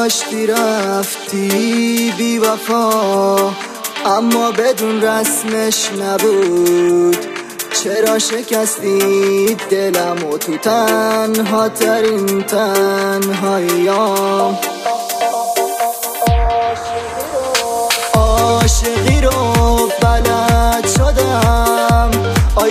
گذاشتی رفتی بی وفا، اما بدون رسمش نبود. چرا شکستی دلمو تو تنها ترین تنهاییام؟ عاشقی رو بلد شدم، آی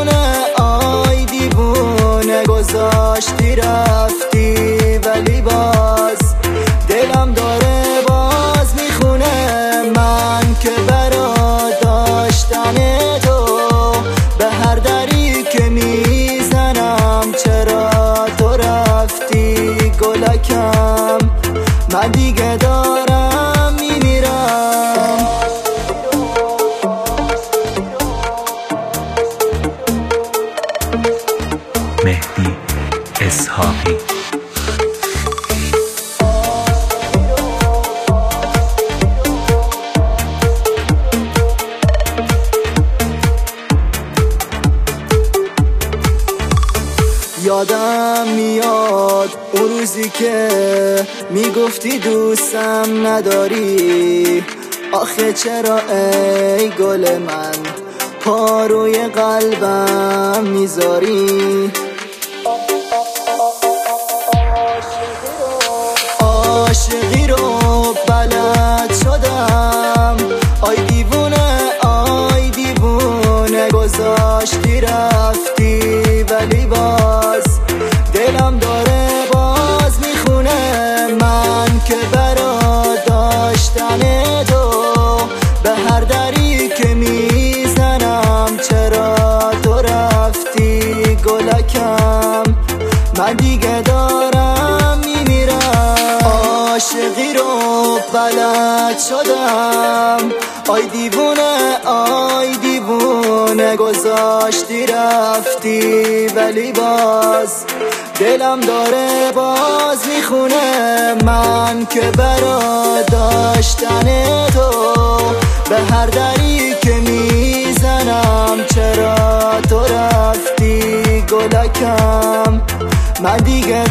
دیوونه گذاشتی رفتی، ولی باز دلم داره باز میخونه. من که برا داشتن تو به هر دری که میزنم، چرا تو رفتی گلکم؟ من دیگه دارم میمیرم. مهدی اسحاقی. یادم میاد اون روزی که میگفتی دوستم نداری، آخه چرا ای گل من پا روی قلبم میذاری؟ عاشقی رو بلد شدم، آی دیوونه گذاشتی رفتی، ولی باز دلم داره باز میخونه. من که برا داشتن تو به هر دری که میزنم، چرا تو رفتی گلکم؟ من دیگه دارم میمیرم. عاشقی رو بلد شدم، آی دیوونه گذاشتی رفتی، ولی باز دلم داره باز میخونه. من که برا داشتن تو به هر دری که میزنم، چرا تو رفتی گلکم؟ من دیگه